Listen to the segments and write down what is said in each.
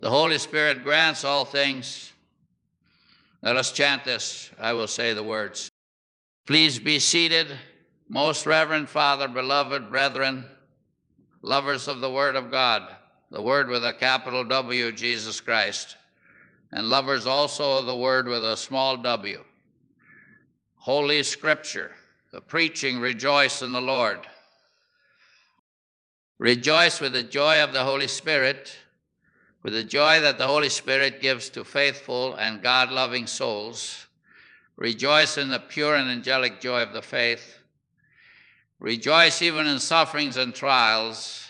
The Holy Spirit grants all things. Let us chant this. I will say the words. Please be seated, most Reverend Father, beloved brethren, lovers of the Word of God, the Word with a capital W, Jesus Christ, and lovers also of the Word with a small w. Holy Scripture, the preaching, rejoice in the Lord. Rejoice with the joy of the Holy Spirit, with the joy that the Holy Spirit gives to faithful and God-loving souls. Rejoice in the pure and angelic joy of the faith. Rejoice even in sufferings and trials,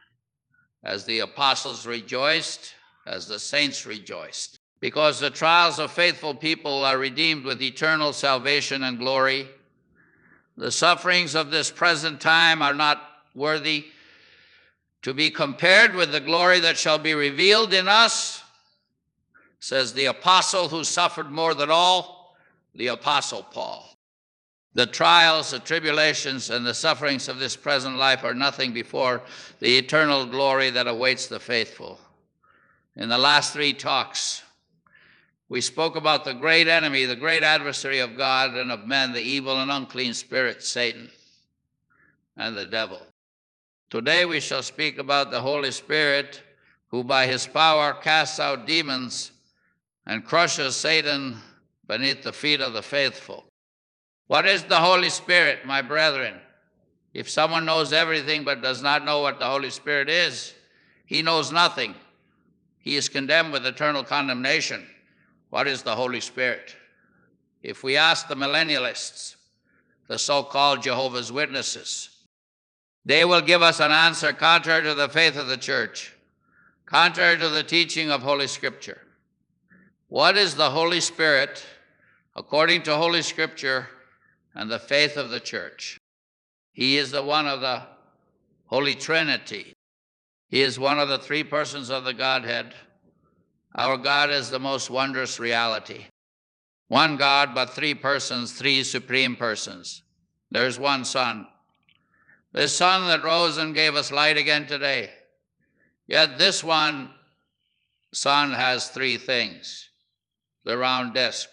as the apostles rejoiced, as the saints rejoiced. Because the trials of faithful people are redeemed with eternal salvation and glory. The sufferings of this present time are not worthy to be compared with the glory that shall be revealed in us, says the apostle who suffered more than all, the Apostle Paul. The trials, the tribulations, and the sufferings of this present life are nothing before the eternal glory that awaits the faithful. In the last three talks, we spoke about the great enemy, the great adversary of God and of men, the evil and unclean spirit, Satan, and the devil. Today we shall speak about the Holy Spirit, who by his power casts out demons and crushes Satan beneath the feet of the faithful. What is the Holy Spirit, my brethren? If someone knows everything but does not know what the Holy Spirit is, he knows nothing. He is condemned with eternal condemnation. What is the Holy Spirit? If we ask the millennialists, the so-called Jehovah's Witnesses, they will give us an answer contrary to the faith of the church, contrary to the teaching of Holy Scripture. What is the Holy Spirit according to Holy Scripture and the faith of the church? He is the one of the Holy Trinity. He is one of the three persons of the Godhead. Our God is the most wondrous reality. One God, but three persons, three supreme persons. There's one Son. The sun that rose and gave us light again today. Yet this one sun has three things. The round disk,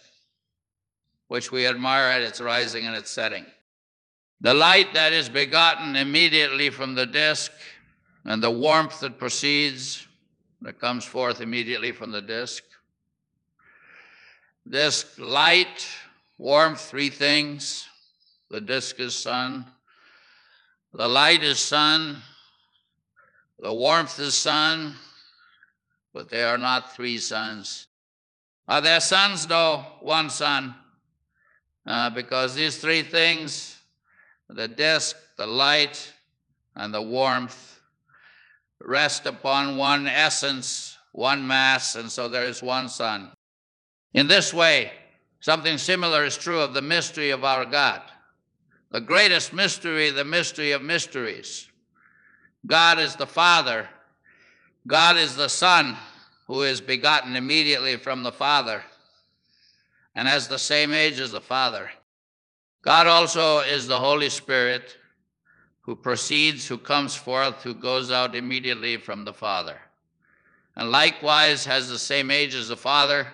which we admire at its rising and its setting. The light that is begotten immediately from the disk, and the warmth that proceeds, that comes forth immediately from the disk. Disk, light, warmth, three things. The disk is sun. The light is sun, the warmth is sun, but they are not three suns. Are there sons? No, one Son, because these three things, the disk, the light, and the warmth, rest upon one essence, one mass, and so there is one Son. In this way, something similar is true of the mystery of our God. The greatest mystery, the mystery of mysteries. God is the Father. God is the Son, who is begotten immediately from the Father and has the same age as the Father. God also is the Holy Spirit, who proceeds, who comes forth, who goes out immediately from the Father, and likewise has the same age as the Father.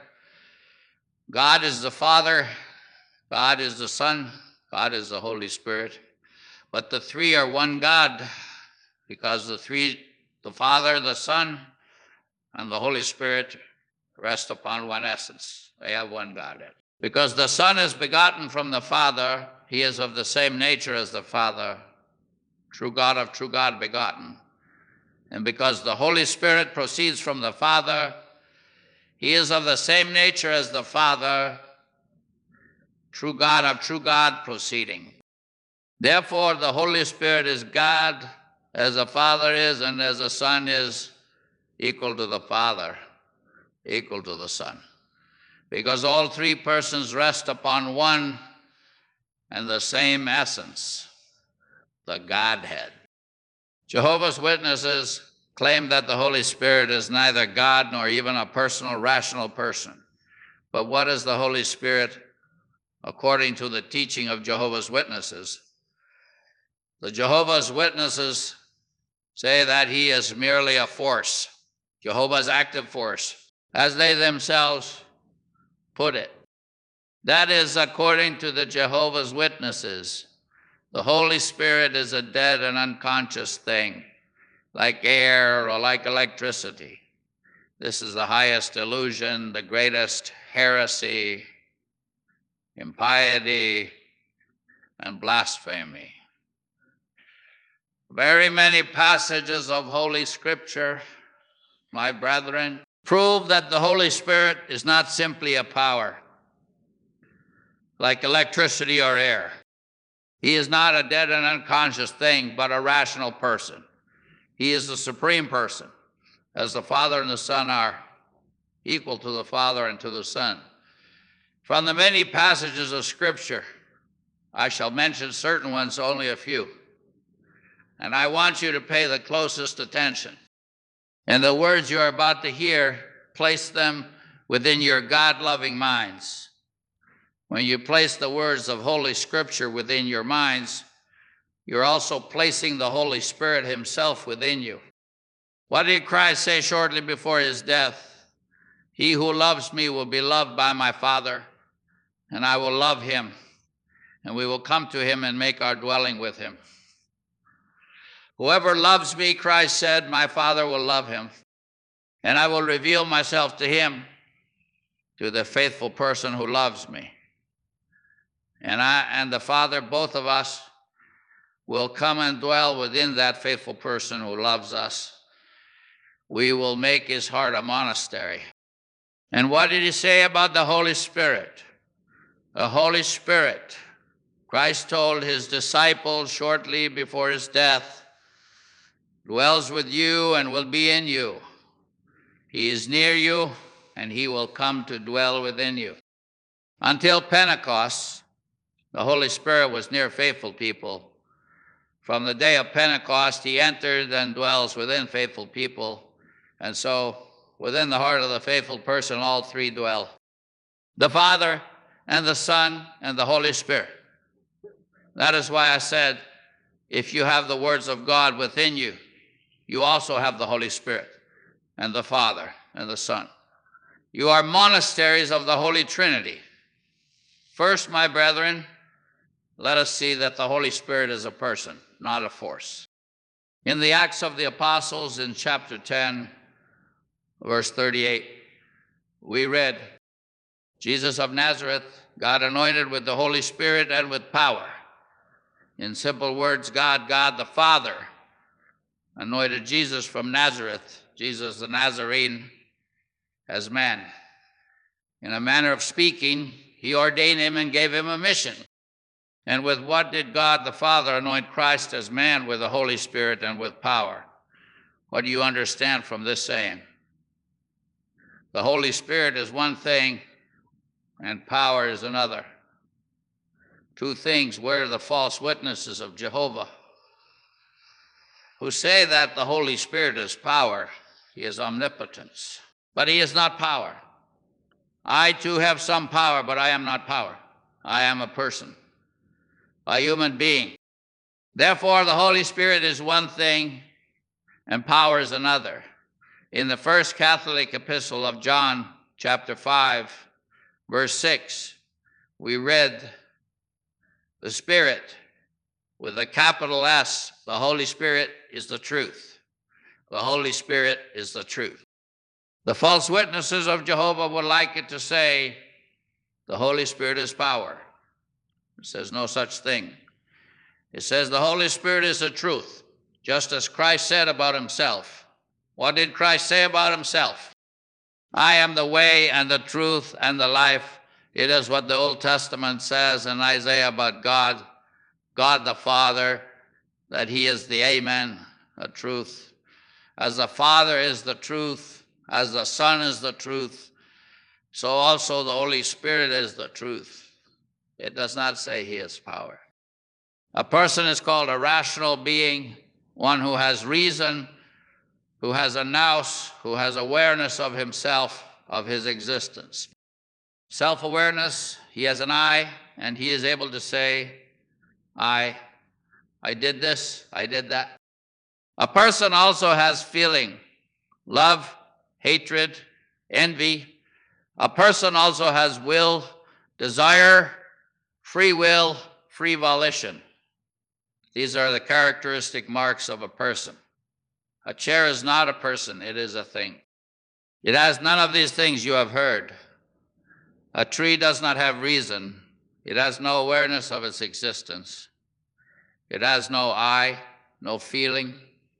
God is the Father, God is the Son, God is the Holy Spirit, but the three are one God, because the Father, the Son, and the Holy Spirit rest upon one essence. They have one Godhead. Because the Son is begotten from the Father, he is of the same nature as the Father, true God of true God begotten. And because the Holy Spirit proceeds from the Father, he is of the same nature as the Father, true God of true God proceeding. Therefore, the Holy Spirit is God as the Father is, and as the Son is equal to the Father, equal to the Son. Because all three persons rest upon one and the same essence, the Godhead. Jehovah's Witnesses claim that the Holy Spirit is neither God nor even a personal, rational person. But what is the Holy Spirit according to the teaching of Jehovah's Witnesses? The Jehovah's Witnesses say that he is merely a force. Jehovah's active force, as they themselves put it. That is according to the Jehovah's Witnesses. The Holy Spirit is a dead and unconscious thing, like air or like electricity. This is the highest illusion, the greatest heresy, impiety, and blasphemy. Very many passages of Holy Scripture, my brethren, prove that the Holy Spirit is not simply a power, like electricity or air. He is not a dead and unconscious thing, but a rational person. He is the supreme person, as the Father and the Son are equal to the Father and to the Son. From the many passages of Scripture, I shall mention certain ones, only a few. And I want you to pay the closest attention. And the words you are about to hear, place them within your God-loving minds. When you place the words of Holy Scripture within your minds, you're also placing the Holy Spirit himself within you. What did Christ say shortly before his death? He who loves me will be loved by my Father, and I will love him, and we will come to him and make our dwelling with him. Whoever loves me, Christ said, my Father will love him, and I will reveal myself to him, to the faithful person who loves me. And I and the Father, both of us, will come and dwell within that faithful person who loves us. We will make his heart a monastery. And what did he say about the Holy Spirit? The Holy Spirit, Christ told his disciples shortly before his death, dwells with you and will be in you. He is near you, and he will come to dwell within you. Until Pentecost, the Holy Spirit was near faithful people. From the day of Pentecost, he entered and dwells within faithful people. And so, within the heart of the faithful person, all three dwell: the Father and the Son and the Holy Spirit. That is why I said, if you have the words of God within you, you also have the Holy Spirit and the Father and the Son. You are monasteries of the Holy Trinity. First, my brethren, let us see that the Holy Spirit is a person, not a force. In the Acts of the Apostles, in chapter 10, verse 38, we read, Jesus of Nazareth, God anointed with the Holy Spirit and with power. In simple words, God the Father, anointed Jesus from Nazareth, Jesus the Nazarene, as man. In a manner of speaking, he ordained him and gave him a mission. And with what did God the Father anoint Christ as man? With the Holy Spirit and with power. What do you understand from this saying? The Holy Spirit is one thing, and power is another. Two things. Where are the false witnesses of Jehovah, who say that the Holy Spirit is power? He is omnipotence, but he is not power. I too have some power, but I am not power. I am a person, a human being. Therefore, the Holy Spirit is one thing, and power is another. In the first Catholic epistle of John, chapter 5, verse 6, we read, the Spirit, with a capital S, the Holy Spirit is the truth. The Holy Spirit is the truth. The false witnesses of Jehovah would like it to say, the Holy Spirit is power. It says no such thing. It says the Holy Spirit is the truth, just as Christ said about himself. What did Christ say about himself? I am the way and the truth and the life. It is what the Old Testament says in Isaiah about God the Father, that he is the Amen, the truth. As the Father is the truth, as the Son is the truth, so also the Holy Spirit is the truth. It does not say he is power. A person is called a rational being, one who has reason, who has a nous, who has awareness of himself, of his existence. Self-awareness, he has an I, and he is able to say, I did this, I did that. A person also has feeling, love, hatred, envy. A person also has will, desire, free will, free volition. These are the characteristic marks of a person. A chair is not a person, it is a thing. It has none of these things you have heard. A tree does not have reason. It has no awareness of its existence. It has no eye, no feeling,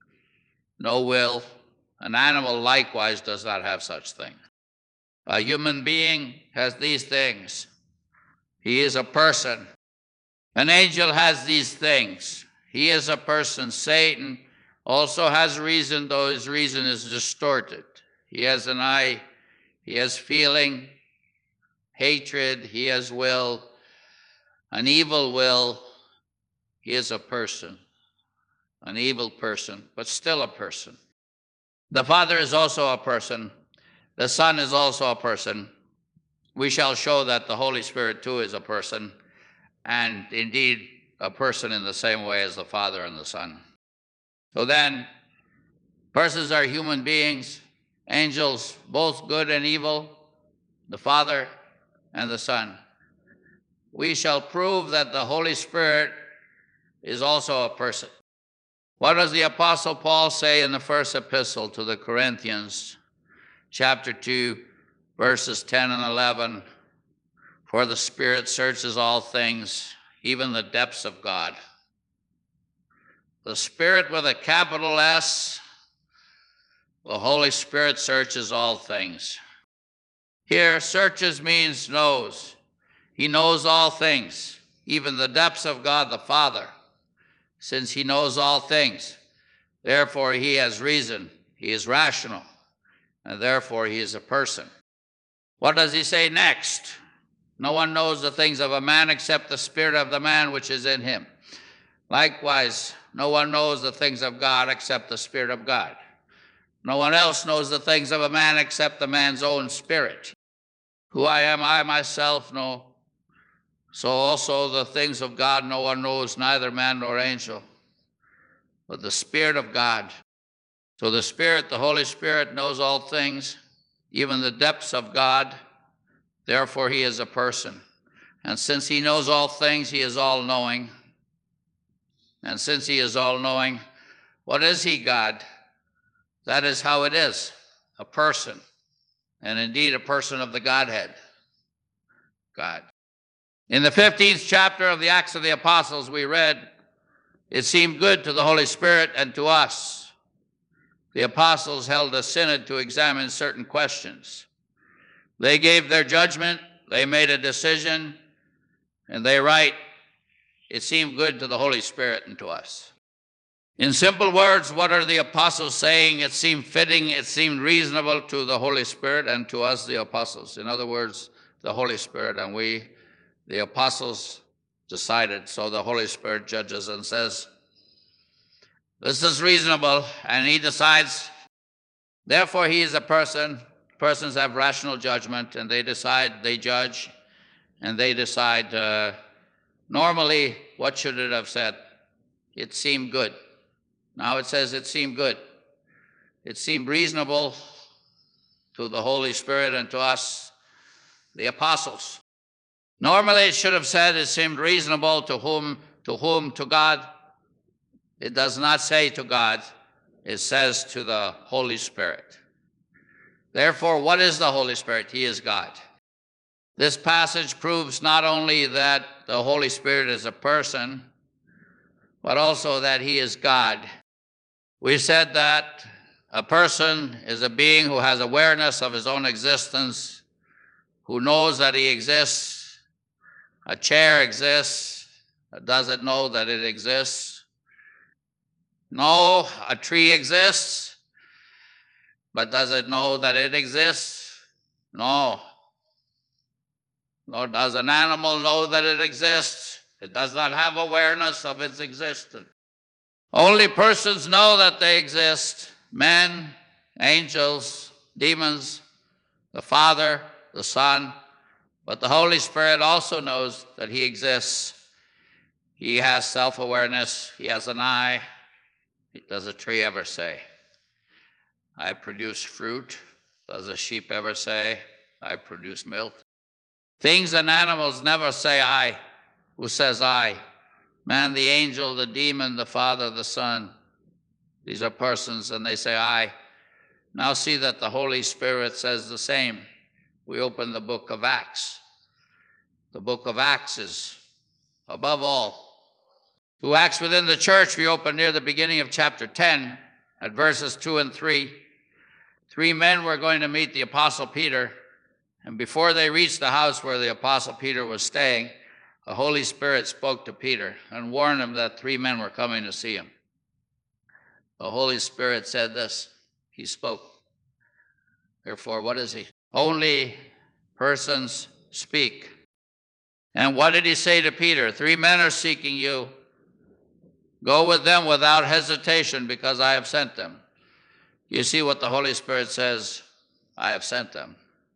no will. An animal likewise does not have such thing. A human being has these things. He is a person. An angel has these things. He is a person. Satan also has reason, though his reason is distorted. He has an eye, he has feeling, hatred, he has will, an evil will. He is a person, an evil person, but still a person. The Father is also a person. The Son is also a person. We shall show that the Holy Spirit too is a person, and indeed a person in the same way as the Father and the Son. So then, persons are human beings, angels, both good and evil, the Father and the Son. We shall prove that the Holy Spirit is also a person. What does the Apostle Paul say in the first epistle to the Corinthians, chapter 2, verses 10 and 11? For the Spirit searches all things, even the depths of God. The Spirit with a capital S, the Holy Spirit searches all things. Here, searches means knows. He knows all things, even the depths of God the Father, since he knows all things. Therefore, he has reason. He is rational, and therefore he is a person. What does he say next? No one knows the things of a man except the spirit of the man which is in him. Likewise, no one knows the things of God except the Spirit of God. No one else knows the things of a man except the man's own spirit. Who I am, I myself know. So also the things of God no one knows, neither man nor angel, but the Spirit of God. So the Spirit, the Holy Spirit, knows all things, even the depths of God. Therefore he is a person. And since he knows all things, he is all-knowing. And since he is all-knowing, what is he, God? That is how it is, a person, and indeed a person of the Godhead, God. In the 15th chapter of the Acts of the Apostles, we read, it seemed good to the Holy Spirit and to us. The apostles held a synod to examine certain questions. They gave their judgment, they made a decision, and they write, it seemed good to the Holy Spirit and to us. In simple words, what are the apostles saying? It seemed fitting, it seemed reasonable to the Holy Spirit and to us, the apostles. In other words, the Holy Spirit and we, the apostles, decided. So the Holy Spirit judges and says, this is reasonable, and he decides. Therefore, he is a person. Persons have rational judgment, and they decide, they judge, and they decide. Normally, what should it have said? It seemed good. Now it says it seemed good. It seemed reasonable to the Holy Spirit and to us, the apostles. Normally it should have said it seemed reasonable to whom? To God. It does not say to God. It says to the Holy Spirit. Therefore, what is the Holy Spirit? He is God. This passage proves not only that the Holy Spirit is a person, but also that he is God. We said that a person is a being who has awareness of his own existence, who knows that he exists. A chair exists. Does it know that it exists? No. A tree exists, but does it know that it exists? No. Nor does an animal know that it exists. It does not have awareness of its existence. Only persons know that they exist. Men, angels, demons, the Father, the Son, but the Holy Spirit also knows that he exists. He has self-awareness. He has an eye. Does a tree ever say, I produce fruit? Does a sheep ever say, I produce milk? Things and animals never say I. Who says I? Man, the angel, the demon, the Father, the Son. These are persons, and they say I. Now see that the Holy Spirit says the same. We open the book of Acts. The book of Acts is above all. To Acts within the church, we open near the beginning of chapter 10 at verses 2 and 3. 3 men were going to meet the Apostle Peter, and before they reached the house where the Apostle Peter was staying, the Holy Spirit spoke to Peter and warned him that 3 men were coming to see him. The Holy Spirit said this. He spoke. Therefore, what is he? Only persons speak. And what did he say to Peter? 3 men are seeking you. Go with them without hesitation, because I have sent them. You see what the Holy Spirit says? I have sent them.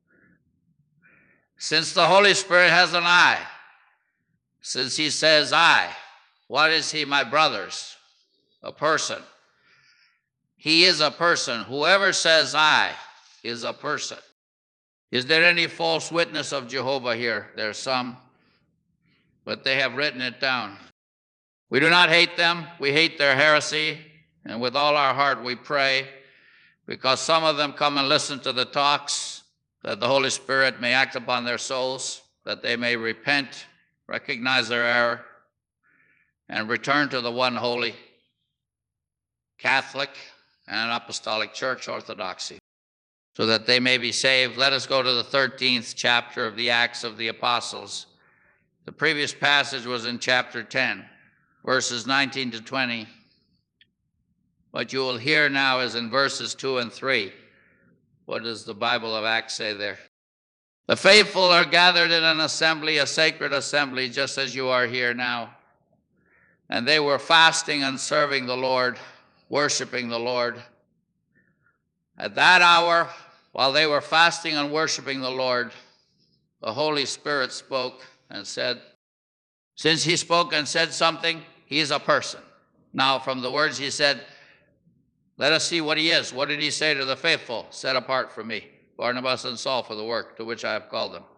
Since the Holy Spirit has an I, since he says I, what is he, my brothers? A person. He is a person. Whoever says I is a person. Is there any false witness of Jehovah here? There's some, but they have written it down. We do not hate them. We hate their heresy, and with all our heart we pray, because some of them come and listen to the talks, that the Holy Spirit may act upon their souls, that they may repent, recognize their error, and return to the one holy, Catholic, and Apostolic Church orthodoxy, so that they may be saved. Let us go to the 13th chapter of the Acts of the Apostles. The previous passage was in chapter 10. Verses 19 to 20. What you will hear now is in verses 2 and 3. What does the Bible of Acts say there? The faithful are gathered in an assembly, a sacred assembly, just as you are here now. And they were fasting and serving the Lord, worshiping the Lord. At that hour, while they were fasting and worshiping the Lord, the Holy Spirit spoke and said, since he spoke and said something, he is a person. Now, from the words he said, let us see what he is. What did he say to the faithful? Set apart for me, Barnabas and Saul, for the work to which I have called them.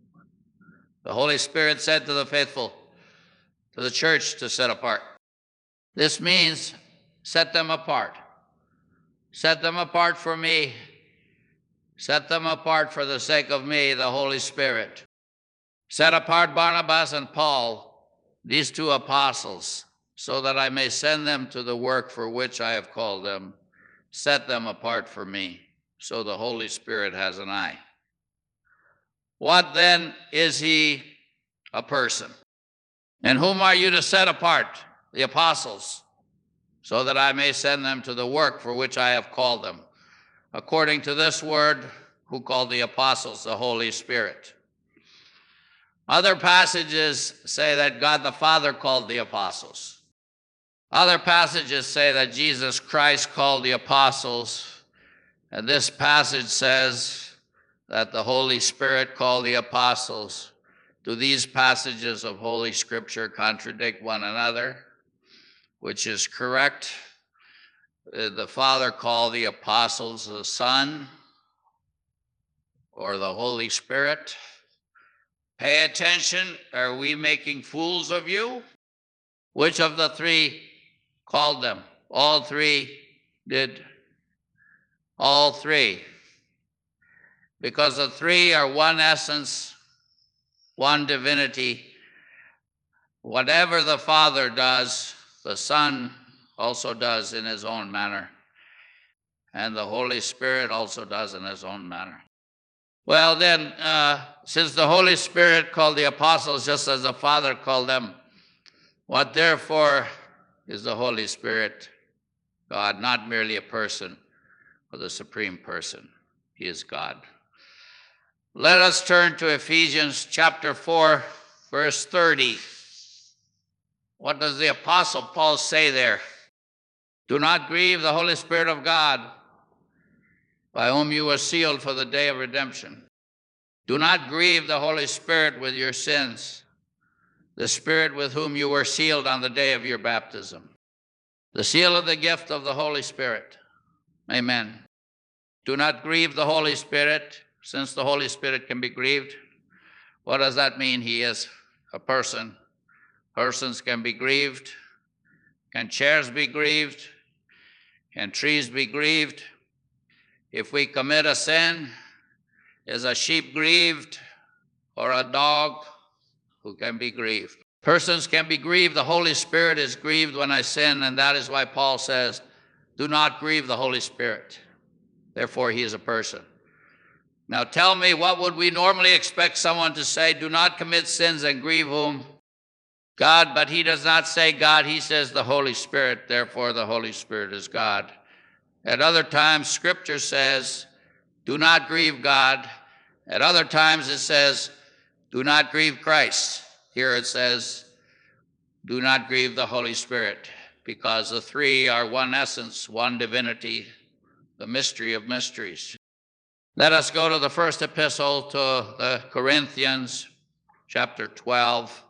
The Holy Spirit said to the faithful, to the church, to set apart. This means set them apart. Set them apart for me. Set them apart for the sake of me, the Holy Spirit. Set apart Barnabas and Paul, these 2 apostles, so that I may send them to the work for which I have called them. Set them apart for me, so the Holy Spirit has an I. What then is he? A person. And whom are you to set apart? The apostles, so that I may send them to the work for which I have called them. According to this word, who called the apostles? The Holy Spirit. Other passages say that God the Father called the apostles. Other passages say that Jesus Christ called the apostles. And this passage says that the Holy Spirit called the apostles. Do these passages of Holy Scripture contradict one another? Which is correct. The Father called the apostles the Son or the Holy Spirit. Pay attention. Are we making fools of you? Which of the 3 called them? All 3 did. All 3. Because the 3 are one essence, one divinity. Whatever the Father does, the Son also does in his own manner. And the Holy Spirit also does in his own manner. Well then, since the Holy Spirit called the apostles just as the Father called them, what therefore is the Holy Spirit? God, not merely a person, but the supreme person. He is God. Let us turn to Ephesians chapter 4, verse 30. What does the Apostle Paul say there? Do not grieve the Holy Spirit of God, by whom you were sealed for the day of redemption. Do not grieve the Holy Spirit with your sins, the Spirit with whom you were sealed on the day of your baptism. The seal of the gift of the Holy Spirit. Amen. Do not grieve the Holy Spirit, since the Holy Spirit can be grieved. What does that mean? He is a person. Persons can be grieved. Can chairs be grieved? Can trees be grieved? If we commit a sin, is a sheep grieved or a dog who can be grieved? Persons can be grieved. The Holy Spirit is grieved when I sin, and that is why Paul says, do not grieve the Holy Spirit. Therefore, he is a person. Now tell me, what would we normally expect someone to say? Do not commit sins and grieve whom? God, but he does not say God. He says the Holy Spirit. Therefore, the Holy Spirit is God. At other times, Scripture says, do not grieve God. At other times, it says, do not grieve Christ. Here it says, do not grieve the Holy Spirit, because the three are one essence, one divinity, the mystery of mysteries. Let us go to the first epistle to the Corinthians, chapter 12,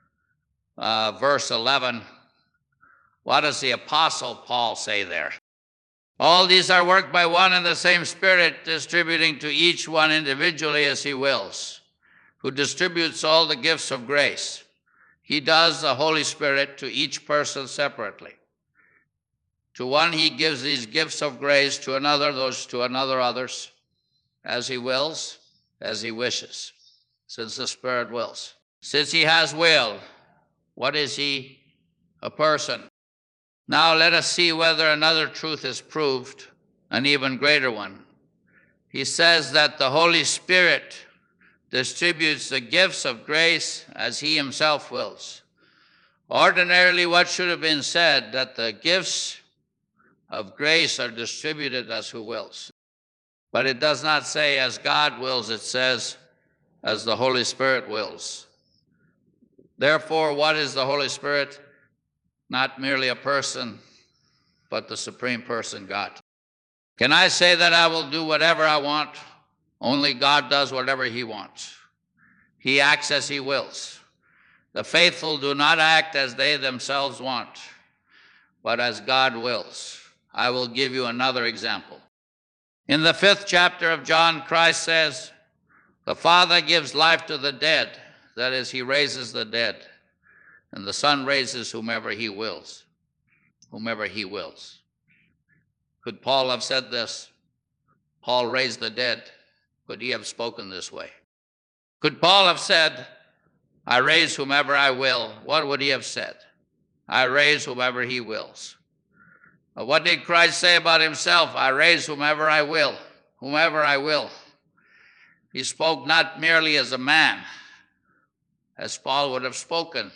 verse 11. What does the Apostle Paul say there? All these are worked by one and the same Spirit, distributing to each one individually as he wills, who distributes all the gifts of grace. He does the Holy Spirit to each person separately. To one he gives these gifts of grace, to another those, to another others, as he wills, as he wishes, since the Spirit wills. Since he has will, what is he? A person. Now let us see whether another truth is proved, an even greater one. He says that the Holy Spirit distributes the gifts of grace as he himself wills. Ordinarily, what should have been said, that the gifts of grace are distributed as who wills. But it does not say as God wills, it says as the Holy Spirit wills. Therefore, what is the Holy Spirit? Not merely a person, but the supreme person, God. Can I say that I will do whatever I want? Only God does whatever he wants. He acts as he wills. The faithful do not act as they themselves want, but as God wills. I will give you another example. In the 5th chapter of John, Christ says, the Father gives life to the dead. That is, he raises the dead. And the Son raises whomever he wills. Whomever he wills. Could Paul have said this? Paul raised the dead. Could he have spoken this way? Could Paul have said, I raise whomever I will? What would he have said? I raise whomever he wills. What did Christ say about himself? I raise whomever I will. Whomever I will. He spoke not merely as a man, as Paul would have spoken,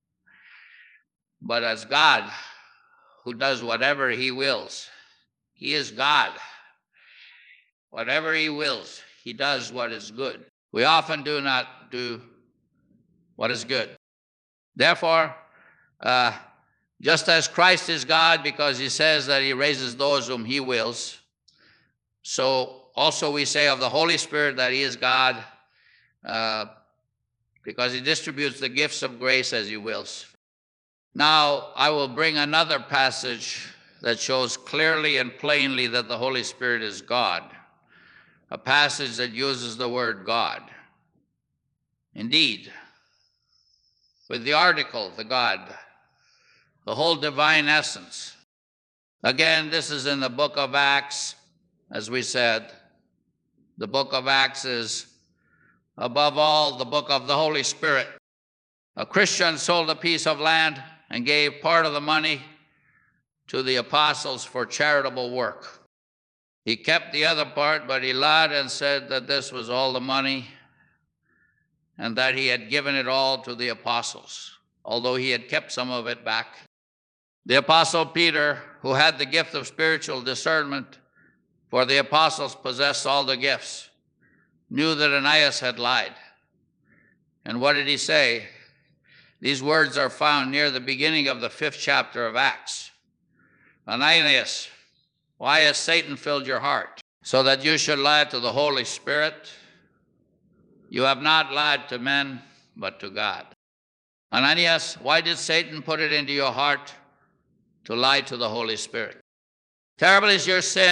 but as God, who does whatever he wills. He is God. Whatever he wills, he does what is good. We often do not do what is good. Therefore, just as Christ is God because he says that he raises those whom he wills, so also we say of the Holy Spirit that he is God because he distributes the gifts of grace as he wills. Now, I will bring another passage that shows clearly and plainly that the Holy Spirit is God, a passage that uses the word God. Indeed, with the article, the God, the whole divine essence. Again, this is in the book of Acts, as we said. The book of Acts is, above all, the book of the Holy Spirit. A Christian sold a piece of land and gave part of the money to the apostles for charitable work. He kept the other part, but he lied and said that this was all the money and that he had given it all to the apostles, although he had kept some of it back. The apostle Peter, who had the gift of spiritual discernment, for the apostles possessed all the gifts, knew that Ananias had lied. And what did he say? These words are found near the beginning of the 5th chapter of Acts. Ananias, why has Satan filled your heart? So that you should lie to the Holy Spirit? You have not lied to men, but to God. Ananias, why did Satan put it into your heart to lie to the Holy Spirit? Terrible is your sin.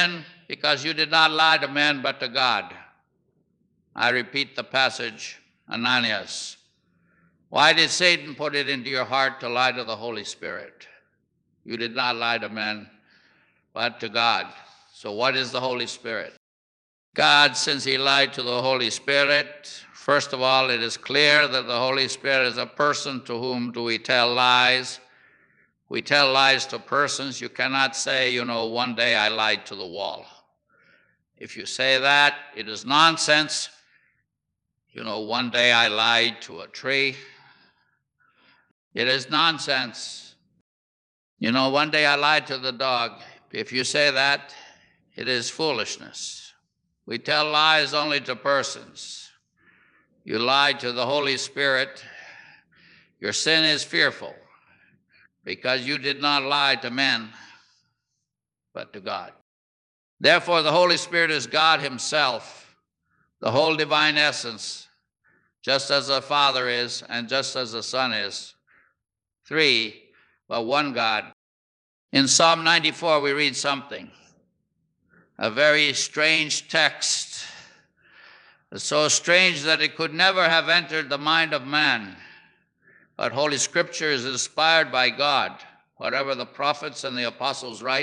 because you did not lie to men but to God. I repeat the passage, Ananias. Why did Satan put it into your heart to lie to the Holy Spirit? You did not lie to men, but to God. So what is the Holy Spirit? God, since he lied to the Holy Spirit, first of all, it is clear that the Holy Spirit is a person. To whom do we tell lies? We tell lies to persons. You cannot say, one day I lied to the wall. If you say that, it is nonsense. One day I lied to a tree. It is nonsense. One day I lied to the dog. If you say that, it is foolishness. We tell lies only to persons. You lied to the Holy Spirit. Your sin is fearful because you did not lie to men, but to God. Therefore, the Holy Spirit is God himself, the whole divine essence, just as the Father is and just as the Son is. Three, but one God. In Psalm 94, we read something, a very strange text. It's so strange that it could never have entered the mind of man. But Holy Scripture is inspired by God. Whatever the prophets and the apostles write,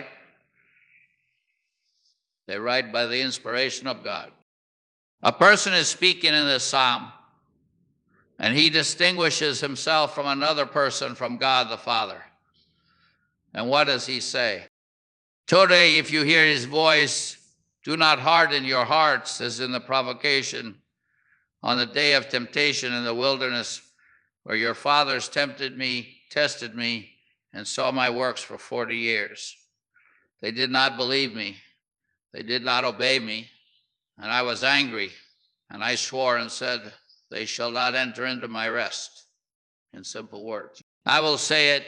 they write by the inspiration of God. A person is speaking in this psalm, and he distinguishes himself from another person, from God the Father. And what does he say? Today, if you hear his voice, do not harden your hearts as in the provocation on the day of temptation in the wilderness, where your fathers tempted me, tested me, and saw my works for 40 years. They did not believe me. They did not obey me. And I was angry, and I swore and said, they shall not enter into my rest. In simple words. I will say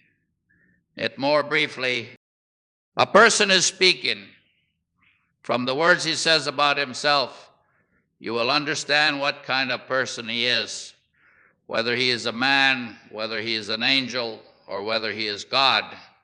it more briefly. A person is speaking. From the words he says about himself, you will understand what kind of person he is, whether he is a man, whether he is an angel, or whether he is God.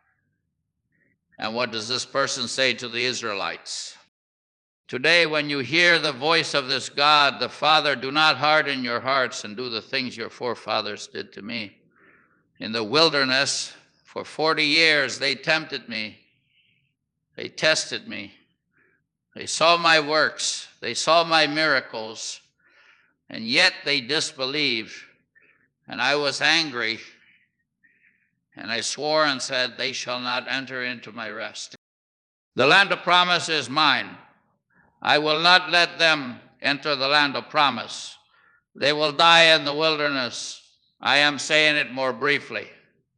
And what does this person say to the Israelites? Today, when you hear the voice of this God, the Father, do not harden your hearts and do the things your forefathers did to me. In the wilderness, for 40 years, they tempted me. They tested me. They saw my works. They saw my miracles. And yet they disbelieved. And I was angry. And I swore and said, they shall not enter into my rest. The land of promise is mine. I will not let them enter the land of promise. They will die in the wilderness. I am saying it more briefly.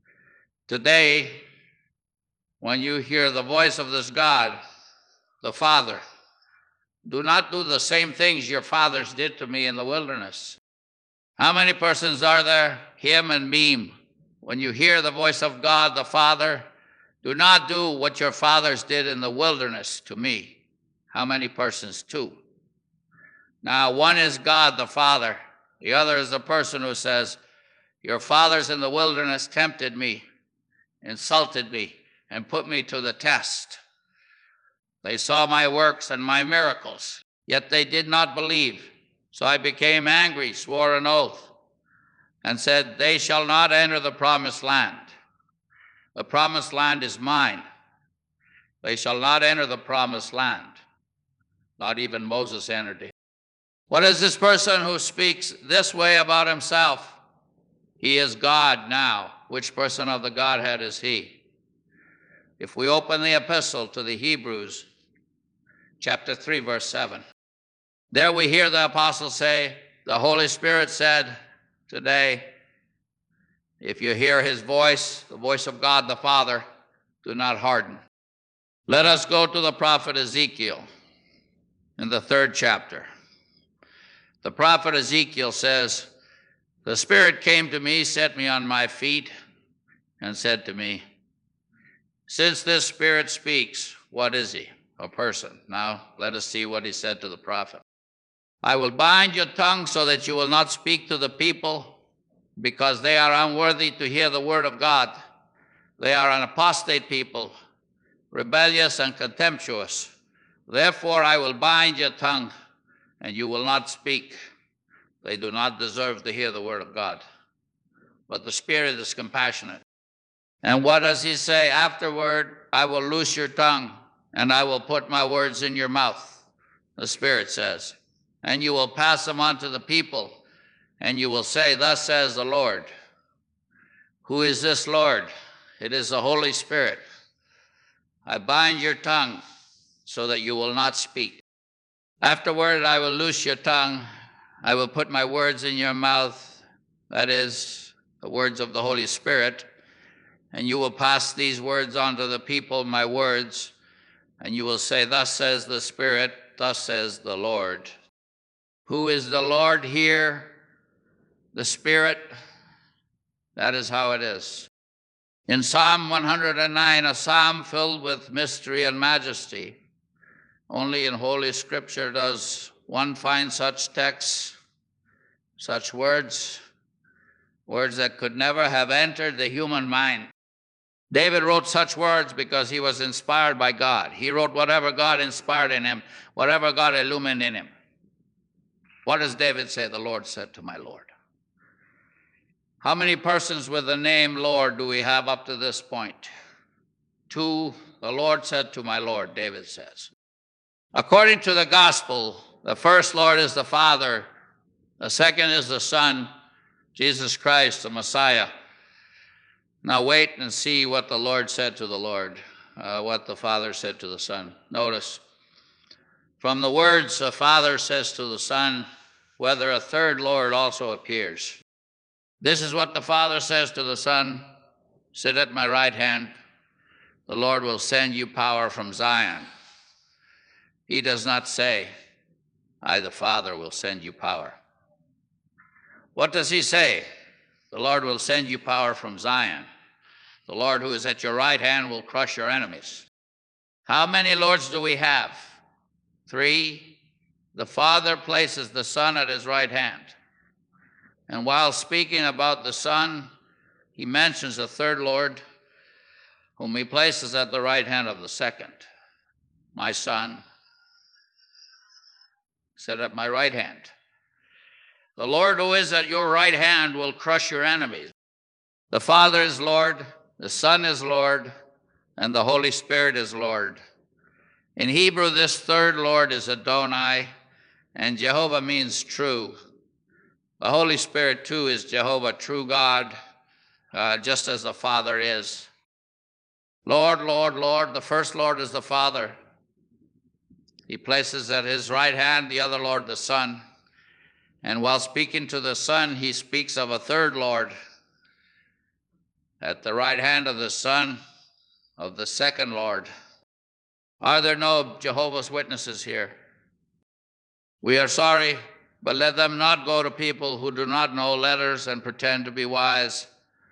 Today, when you hear the voice of this God, the Father, do not do the same things your fathers did to me in the wilderness. How many persons are there? Him and me. When you hear the voice of God, the Father, do not do what your fathers did in the wilderness to me. How many persons? Two. Now, one is God the Father. The other is the person who says, your fathers in the wilderness tempted me, insulted me, and put me to the test. They saw my works and my miracles, yet they did not believe. So I became angry, swore an oath, and said, they shall not enter the promised land. The promised land is mine. They shall not enter the promised land. Not even Moses entered it. What is this person who speaks this way about himself? He is God now. Which person of the Godhead is he? If we open the epistle to the Hebrews, chapter 3, verse 7, there we hear the apostle say, the Holy Spirit said today, if you hear his voice, the voice of God the Father, do not harden. Let us go to the prophet Ezekiel in the 3rd chapter. The prophet Ezekiel says, the Spirit came to me, set me on my feet, and said to me, since this Spirit speaks, what is he? A person. Now, let us see what he said to the prophet. I will bind your tongue so that you will not speak to the people, because they are unworthy to hear the word of God. They are an apostate people, rebellious and contemptuous. Therefore I will bind your tongue, and you will not speak. They do not deserve to hear the word of God. But the Spirit is compassionate. And what does he say? Afterward, I will loose your tongue, and I will put my words in your mouth, the Spirit says. And you will pass them on to the people, and you will say, thus says the Lord. Who is this Lord? It is the Holy Spirit. I bind your tongue so that you will not speak. Afterward, I will loose your tongue. I will put my words in your mouth, that is, the words of the Holy Spirit, and you will pass these words on to the people, my words, and you will say, thus says the Spirit, thus says the Lord. Who is the Lord here? The Spirit. That is how it is. In Psalm 109, a psalm filled with mystery and majesty, only in Holy Scripture does one find such texts, such words that could never have entered the human mind. David wrote such words because he was inspired by God. He wrote whatever God inspired in him, whatever God illumined in him. What does David say? The Lord said to my Lord. How many persons with the name Lord do we have up to this point? 2. The Lord said to my Lord, David says. According to the gospel, the first Lord is the Father, the second is the Son, Jesus Christ, the Messiah. Now wait and see what the Lord said to the Lord, what the Father said to the Son. Notice, from the words the Father says to the Son, whether a third Lord also appears. This is what the Father says to the Son, sit at my right hand. The Lord will send you power from Zion. He does not say, I, the Father, will send you power. What does he say? The Lord will send you power from Zion. The Lord who is at your right hand will crush your enemies. How many lords do we have? 3. The Father places the Son at his right hand. And while speaking about the Son, he mentions a third Lord, whom he places at the right hand of the second. My Son, sit at my right hand. The Lord who is at your right hand will crush your enemies. The Father is Lord, the Son is Lord, and the Holy Spirit is Lord. In Hebrew, this third Lord is Adonai, and Jehovah means true. The Holy Spirit, too, is Jehovah, true God, just as the Father is. Lord, Lord, Lord, the first Lord is the Father. He places at his right hand the other Lord, the Son. And while speaking to the Son, he speaks of a third Lord at the right hand of the Son, of the second Lord. Are there no Jehovah's Witnesses here? We are sorry, but let them not go to people who do not know letters and pretend to be wise.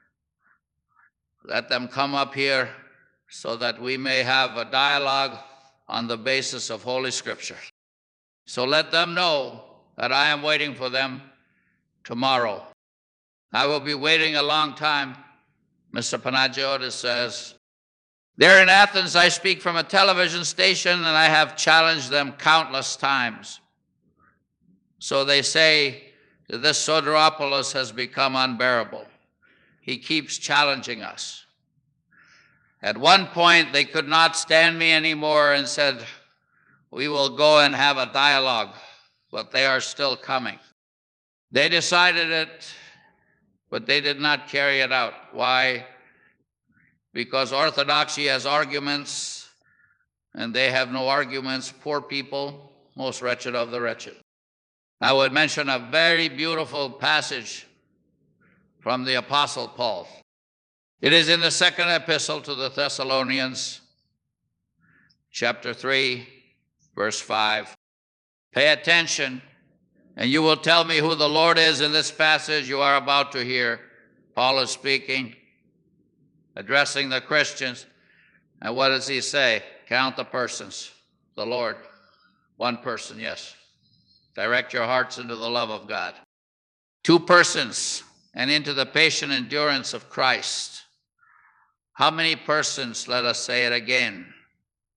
Let them come up here so that we may have a dialogue on the basis of Holy Scripture. So let them know that I am waiting for them tomorrow. I will be waiting a long time, Mr. Panagiotis says. There in Athens, I speak from a television station, and I have challenged them countless times. So they say that this Soteropoulos has become unbearable. He keeps challenging us. At one point, they could not stand me anymore and said, we will go and have a dialogue, but they are still coming. They decided it, but they did not carry it out. Why? Because orthodoxy has arguments, and they have no arguments. Poor people, most wretched of the wretched. I would mention a very beautiful passage from the Apostle Paul. It is in the second epistle to the Thessalonians, chapter 3, verse 5. Pay attention, and you will tell me who the Lord is in this passage you are about to hear. Paul is speaking, addressing the Christians. And what does he say? Count the persons. The Lord. One person, yes. Direct your hearts into the love of God. 2 persons, and into the patient endurance of Christ. How many persons, let us say it again,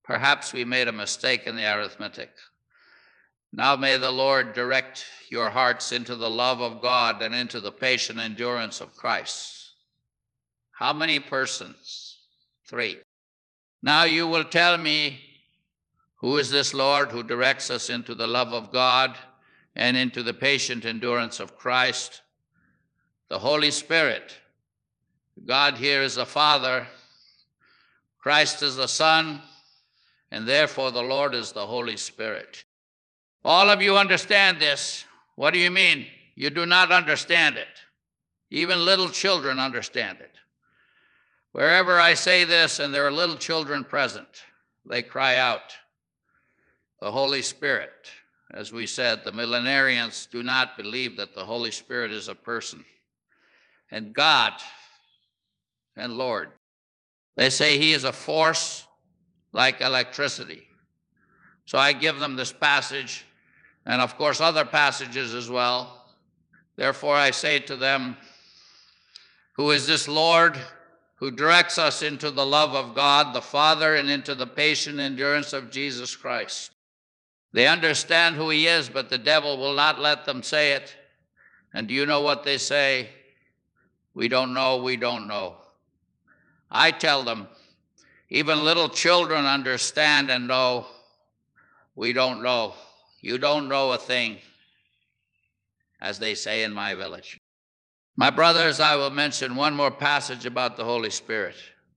Perhaps we made a mistake in the arithmetic. Now may the Lord direct your hearts into the love of God and into the patient endurance of Christ. How many persons? 3. Now you will tell me, who is this Lord who directs us into the love of God and into the patient endurance of Christ? The Holy Spirit. God here is the Father, Christ is the Son, and therefore the Lord is the Holy Spirit. All of you understand this. What do you mean? You do not understand it. Even little children understand it. Wherever I say this and there are little children present, they cry out, the Holy Spirit. As we said, the millenarians do not believe that the Holy Spirit is a person. And God and Lord. They say he is a force like electricity. So I give them this passage, and of course other passages as well. Therefore I say to them, who is this Lord who directs us into the love of God the Father and into the patient endurance of Jesus Christ? They understand who he is, but the devil will not let them say it. And do you know what they say? We don't know, we don't know. I tell them, even little children understand and know, we don't know. You don't know a thing, as they say in my village. My brothers, I will mention one more passage about the Holy Spirit.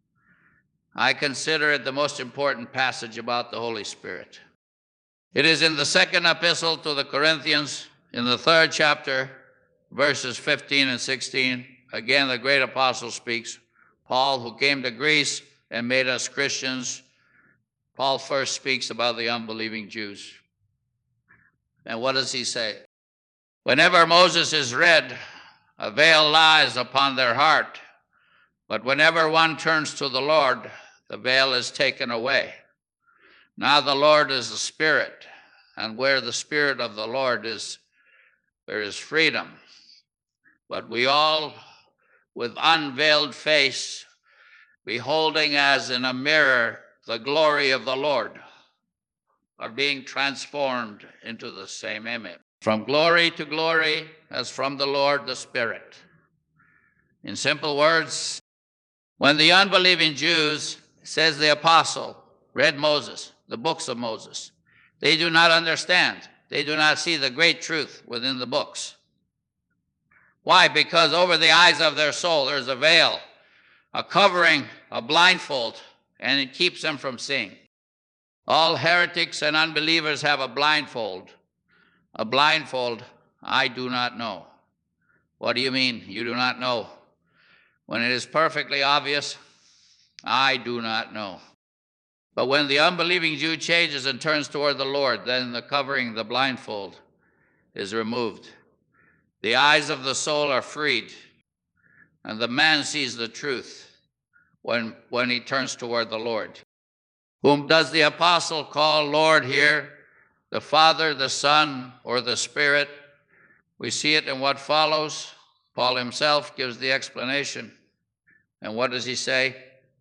I consider it the most important passage about the Holy Spirit. It is in the second epistle to the Corinthians, in the 3rd chapter, verses 15 and 16. Again, the great apostle speaks. Paul, who came to Greece and made us Christians, Paul first speaks about the unbelieving Jews. And what does he say? Whenever Moses is read, a veil lies upon their heart. But whenever one turns to the Lord, the veil is taken away. Now the Lord is the Spirit, and where the Spirit of the Lord is, there is freedom. But we all, with unveiled face, beholding as in a mirror the glory of the Lord, are being transformed into the same image, from glory to glory, as from the Lord the Spirit. In simple words, when the unbelieving Jews, says the apostle, read Moses, the books of Moses, they do not understand. They do not see the great truth within the books. Why? Because over the eyes of their soul there's a veil, a covering, a blindfold, and it keeps them from seeing. All heretics and unbelievers have a blindfold. A blindfold, I do not know. What do you mean, you do not know? When it is perfectly obvious, I do not know. But when the unbelieving Jew changes and turns toward the Lord, then the covering, the blindfold, is removed. The eyes of the soul are freed, and the man sees the truth when he turns toward the Lord. Whom does the apostle call Lord here? The Father, the Son, or the Spirit? We see it in what follows. Paul himself gives the explanation. And what does he say?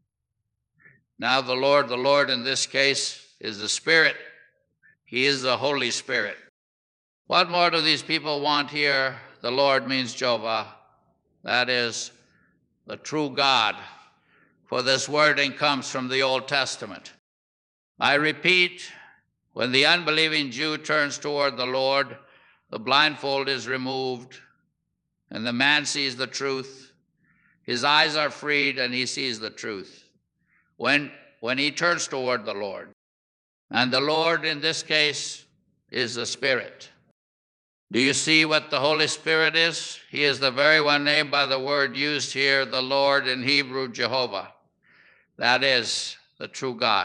Now the Lord in this case is the Spirit. He is the Holy Spirit. What more do these people want here? The Lord means Jehovah. That is the true God. For this wording comes from the Old Testament. I repeat, when the unbelieving Jew turns toward the Lord, the blindfold is removed, and the man sees the truth. His eyes are freed, and he sees the truth. When he turns toward the Lord. And the Lord, in this case, is the Spirit. Do you see what the Holy Spirit is? He is the very one named by the word used here, the Lord, in Hebrew, Jehovah. That is the true God.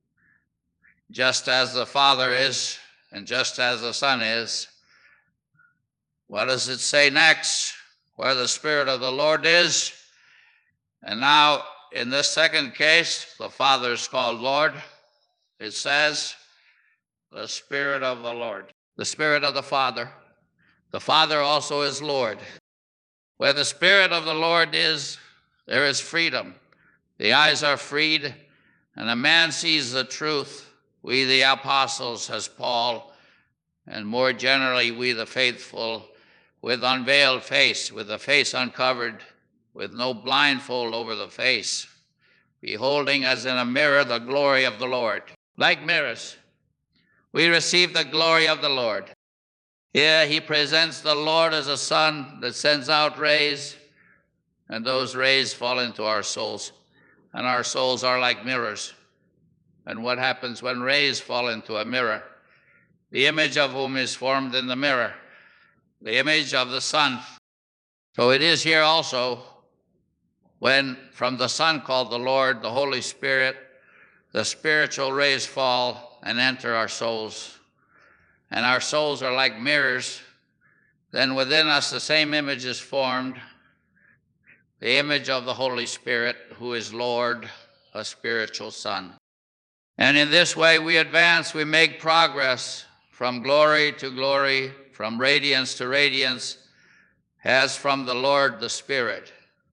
Just as the Father is, and just as the Son is. What does it say next? Where the Spirit of the Lord is. And now, in this second case, the Father is called Lord. It says, the Spirit of the Lord. The Spirit of the Father. The Father also is Lord. Where the Spirit of the Lord is, there is freedom. The eyes are freed, And a man sees the truth, we the apostles, as Paul, and more generally we the faithful, with unveiled face, with the face uncovered, with no blindfold over the face, beholding as in a mirror the glory of the Lord. Like mirrors, we receive the glory of the Lord. Here he presents the Lord as a sun that sends out rays, and those rays fall into our souls, and our souls are like mirrors. And what happens when rays fall into a mirror? The image of whom is formed in the mirror, the image of the sun. So it is here also when from the Son called the Lord, the Holy Spirit, the spiritual rays fall and enter our souls. And our souls are like mirrors. Then within us the same image is formed, the image of the Holy Spirit, who is Lord, a spiritual Son. And in this way we advance, we make progress from glory to glory, from radiance to radiance, as from the Lord the Spirit,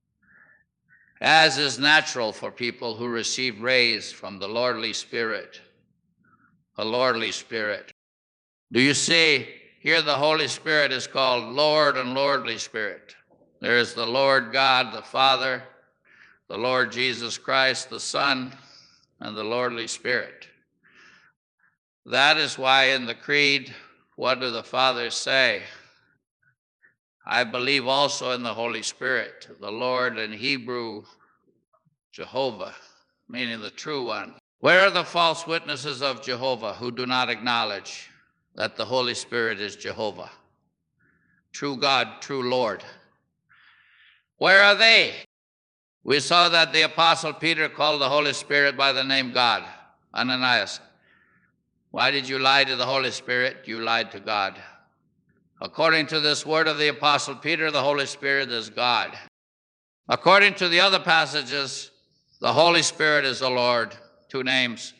as is natural for people who receive rays from the Lordly Spirit, a Lordly Spirit. Do you see, here the Holy Spirit is called Lord and Lordly Spirit. There is the Lord God, the Father, the Lord Jesus Christ, the Son, and the Lordly Spirit. That is why in the Creed, what do the fathers say? I believe also in the Holy Spirit, the Lord in Hebrew, Jehovah, meaning the true one. Where are the false witnesses of Jehovah who do not acknowledge that the Holy Spirit is Jehovah, true God, true Lord? Where are they? We saw that the Apostle Peter called the Holy Spirit by the name God. Ananias, why did you lie to the Holy Spirit? You lied to God. According to this word of the Apostle Peter, the Holy Spirit is God. According to the other passages, the Holy Spirit is the Lord, two names.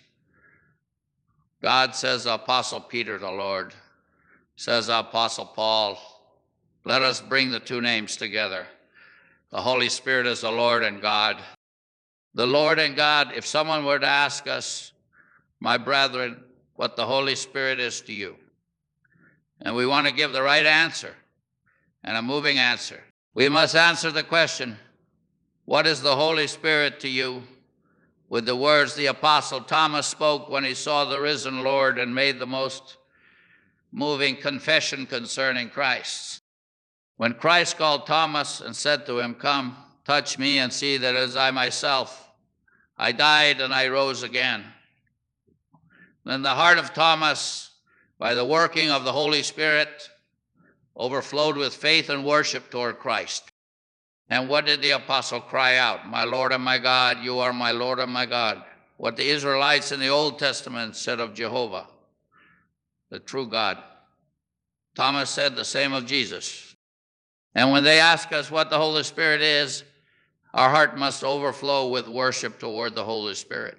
God says the Apostle Peter, the Lord, says the Apostle Paul. Let us bring the two names together. The Holy Spirit is the Lord and God. The Lord and God, if someone were to ask us, my brethren, what the Holy Spirit is to you, and we want to give the right answer and a moving answer, we must answer the question, what is the Holy Spirit to you? With the words the Apostle Thomas spoke when he saw the risen Lord and made the most moving confession concerning Christ. When Christ called Thomas and said to him, come, touch me and see that it is I myself. I died and I rose again. Then the heart of Thomas, by the working of the Holy Spirit, overflowed with faith and worship toward Christ. And what did the apostle cry out? My Lord and my God, you are my Lord and my God. What the Israelites in the Old Testament said of Jehovah, the true God. Thomas said the same of Jesus. And when they ask us what the Holy Spirit is, our heart must overflow with worship toward the Holy Spirit.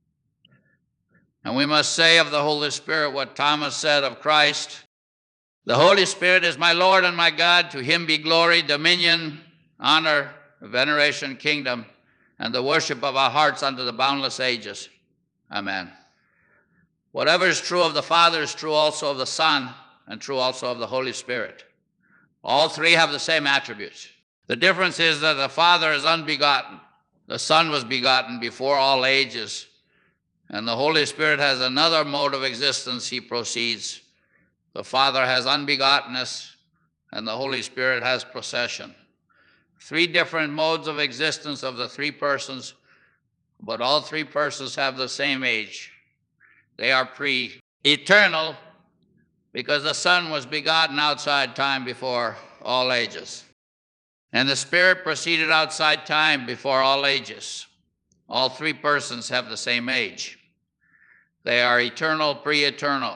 And we must say of the Holy Spirit what Thomas said of Christ. The Holy Spirit is my Lord and my God. To him be glory, dominion, honor, veneration, kingdom, and the worship of our hearts unto the boundless ages. Amen. Whatever is true of the Father is true also of the Son, and true also of the Holy Spirit. All three have the same attributes. The difference is that the Father is unbegotten. The Son was begotten before all ages. And the Holy Spirit has another mode of existence. He proceeds. The Father has unbegottenness, and the Holy Spirit has procession. Three different modes of existence of the three persons, but all three persons have the same age. They are pre-eternal, because the Son was begotten outside time before all ages. And the Spirit proceeded outside time before all ages. All three persons have the same age. They are eternal, pre-eternal,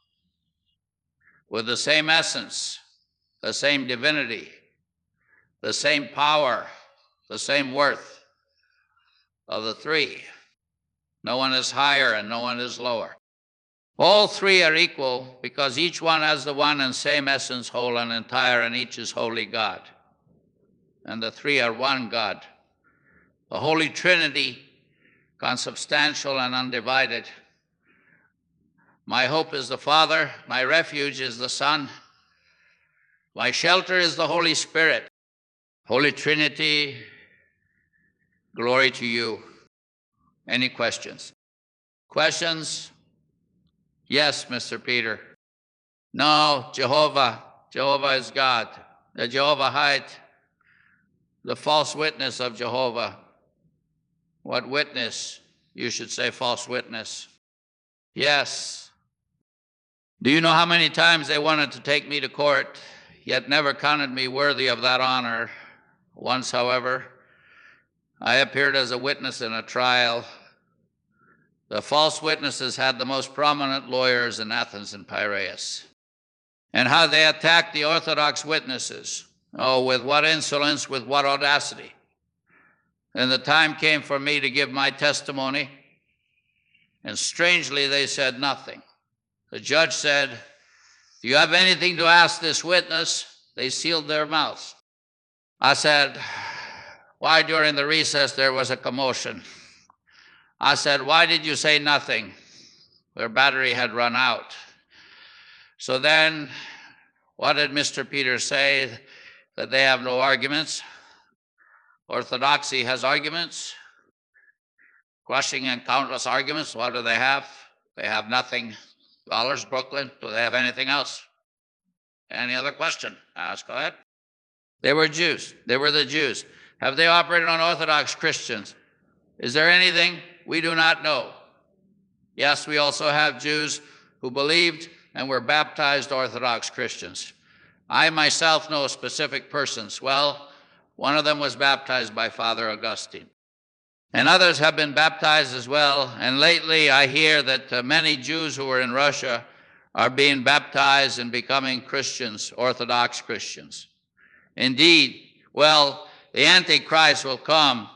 with the same essence, the same divinity, the same power, the same worth of the three. No one is higher and no one is lower. All three are equal because each one has the one and same essence, whole and entire, and each is wholly God. And the three are one God. The Holy Trinity consubstantial and undivided. My hope is the Father, my refuge is the Son, my shelter is the Holy Spirit. Holy Trinity, glory to you. Any questions? Questions? Yes, Mr. Peter. No, Jehovah. Jehovah is God. The Jehovahite, the false witness of Jehovah. What witness? You should say false witness. Yes. Do you know how many times they wanted to take me to court, yet never counted me worthy of that honor? Once, however, I appeared as a witness in a trial. The false witnesses had the most prominent lawyers in Athens and Piraeus. And how they attacked the Orthodox witnesses. Oh, with what insolence, with what audacity. And the time came for me to give my testimony, and strangely they said nothing. The judge said, "Do you have anything to ask this witness?" They sealed their mouths. I said, "Why during the recess there was a commotion?" I said, "Why did you say nothing?" Their battery had run out. So then, what did Mr. Peter say? That they have no arguments? Orthodoxy has arguments? Crushing and countless arguments. What do they have? They have nothing. Dollars, Brooklyn, do they have anything else? Any other question? Ask, go ahead. They were Jews. They were the Jews. Have they operated on Orthodox Christians? Is there anything we do not know? Yes, we also have Jews who believed and were baptized Orthodox Christians. I myself know specific persons. Well, one of them was baptized by Father Augustine. And others have been baptized as well. And lately I hear that many Jews who were in Russia are being baptized and becoming Christians, Orthodox Christians. Indeed, well, the Antichrist will come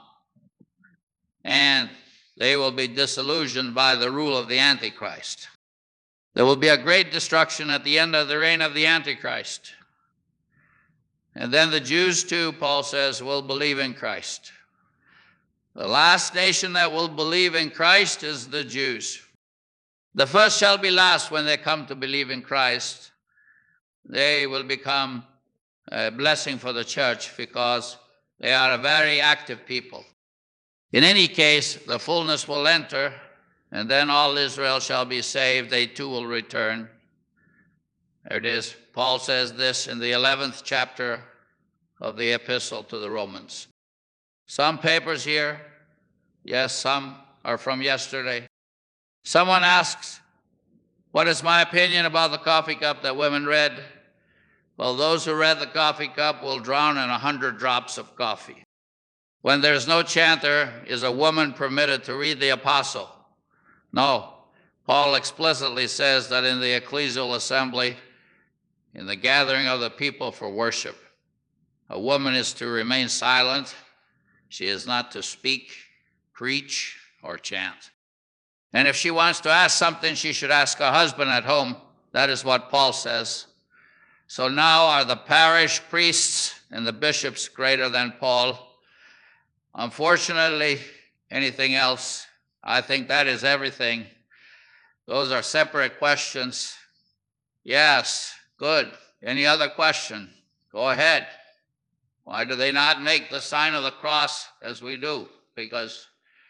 and they will be disillusioned by the rule of the Antichrist. There will be a great destruction at the end of the reign of the Antichrist. And then the Jews too, Paul says, will believe in Christ. The last nation that will believe in Christ is the Jews. The first shall be last when they come to believe in Christ. They will become a blessing for the church because they are a very active people. In any case, the fullness will enter, and then all Israel shall be saved. They too will return. There it is. Paul says this in the 11th chapter of the epistle to the Romans. Some papers here, yes, some are from yesterday. Someone asks, what is my opinion about the coffee cup that women read? Well, those who read the coffee cup will drown in 100 drops of coffee. When there's no chanter, is a woman permitted to read the apostle? No. Paul explicitly says that in the ecclesial assembly, in the gathering of the people for worship, a woman is to remain silent. She is not to speak, preach, or chant. And if she wants to ask something, she should ask her husband at home. That is what Paul says. So now are the parish priests and the bishops greater than Paul? Unfortunately, anything else, I think that is everything. Those are separate questions. Yes, good. Any other question? Go ahead. Why do they not make the sign of the cross as we do? Because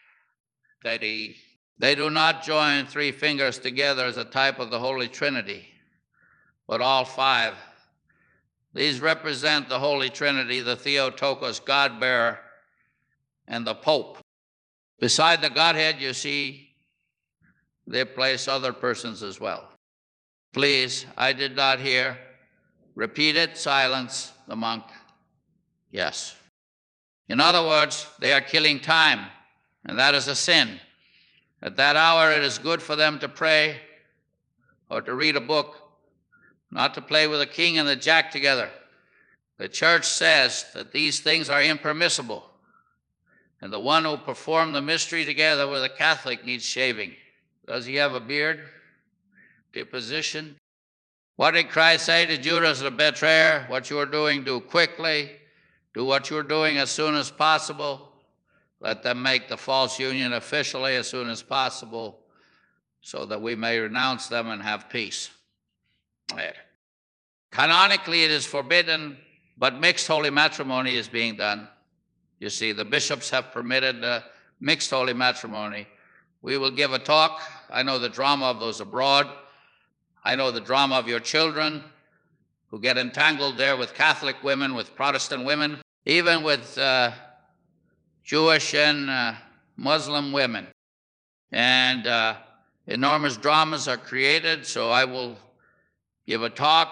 they do not join three fingers together as a type of the Holy Trinity, but all five. These represent the Holy Trinity, the Theotokos, God-bearer, and the Pope. Beside the Godhead, you see, they place other persons as well. Please, I did not hear. Repeat it, silence, the monk. Yes. In other words, they are killing time, and that is a sin. At that hour, it is good for them to pray or to read a book, not to play with the king and the jack together. The church says that these things are impermissible, and the one who performed the mystery together with a Catholic needs shaving. Does he have a beard? Deposition? What did Christ say to Judas the betrayer? What you are doing, do quickly. Do what you're doing as soon as possible. Let them make the false union officially as soon as possible so that we may renounce them and have peace. Canonically, it is forbidden, but mixed holy matrimony is being done. You see, the bishops have permitted mixed holy matrimony. We will give a talk. I know the drama of those abroad. I know the drama of your children who get entangled there with Catholic women, with Protestant women, even with Jewish and Muslim women. And enormous dramas are created, so I will give a talk,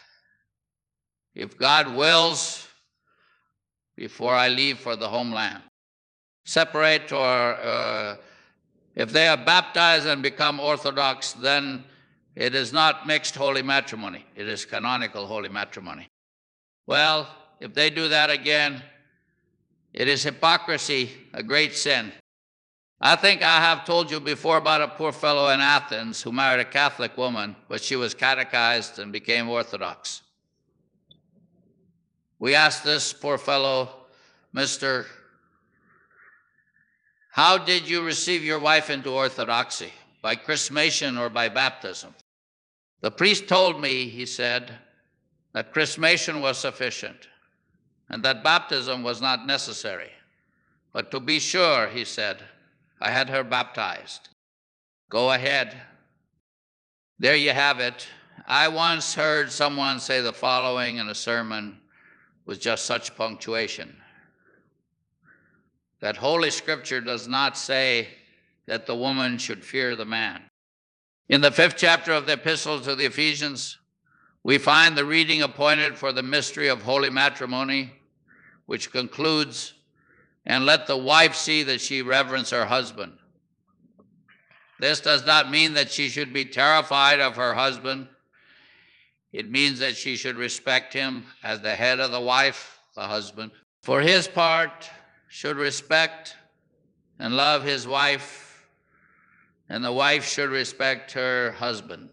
if God wills, before I leave for the homeland. Separate, or if they are baptized and become Orthodox, then it is not mixed holy matrimony. It is canonical holy matrimony. Well, if they do that again, it is hypocrisy, a great sin. I think I have told you before about a poor fellow in Athens who married a Catholic woman, but she was catechized and became Orthodox. We asked this poor fellow, Mr., how did you receive your wife into Orthodoxy? By chrismation or by baptism? The priest told me, he said, that chrismation was sufficient and that baptism was not necessary. But to be sure, he said, I had her baptized. Go ahead. There you have it. I once heard someone say the following in a sermon with just such punctuation: that Holy Scripture does not say that the woman should fear the man. In the 5th chapter of the Epistle to the Ephesians, we find the reading appointed for the mystery of holy matrimony, which concludes, and let the wife see that she reverence her husband. This does not mean that she should be terrified of her husband. It means that she should respect him as the head of the wife, the husband. For his part, should respect and love his wife, and the wife should respect her husband.